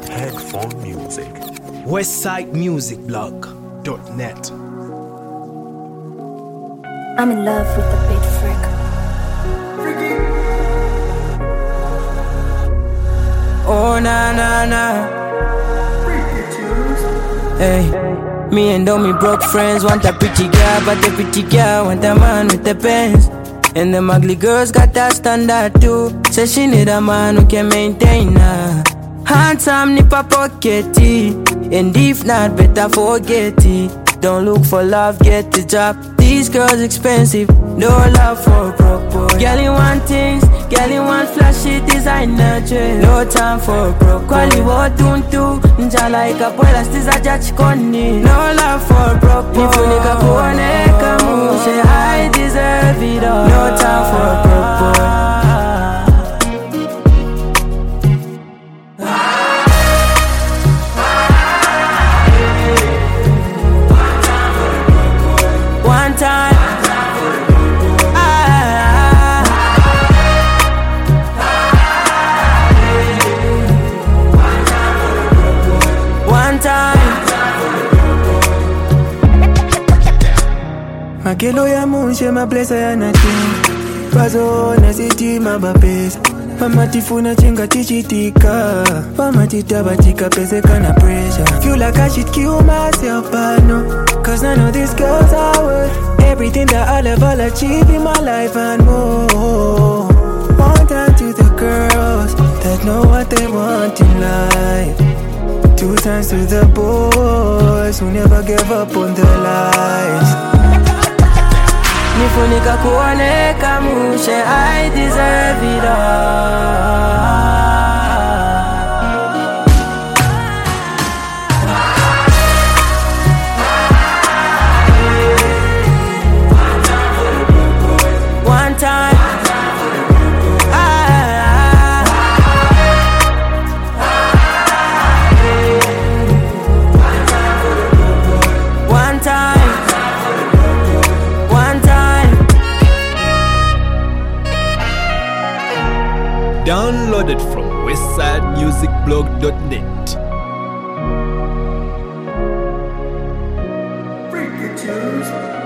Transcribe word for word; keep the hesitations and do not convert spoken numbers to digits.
Headphone Music. westside music blog dot net. I'm in love with the beat freak. Oh na na na. Hey, me and all me broke friends want a pretty girl, but the pretty girl want a man with the pants. And them ugly girls got that standard too. Say she need a man who can maintain her. Handsome nipper pockety, and if not, better forget it. Don't look for love, get the job. These girls expensive, no love for broke boy. Girl you want things, girl you want flashy designer dress. No time for broke. Quali wo tuntu, nja like a boy stiza jachikoni. No love for broke boy. Nifunika kuoneka mu, say I deserve it all. No time for broke boy. One time, ah, one time. Makelo ya mushe mablesa ya natin Pazo na siti mabapesa Pamatifuna chenga tichitika Pamatitabatika peseka na pressure Feel like I should kill myself but no Cause none of these girls are worth Everything that I'll ever achieve in my life and more. One time to the girls that know what they want in life. Two times to the boys who never gave up on their lives. Nifunika kuoneka mushe, I deserve it all. One time, ah, one time, one time. Downloaded from westside music blog dot net. Freaky tunes.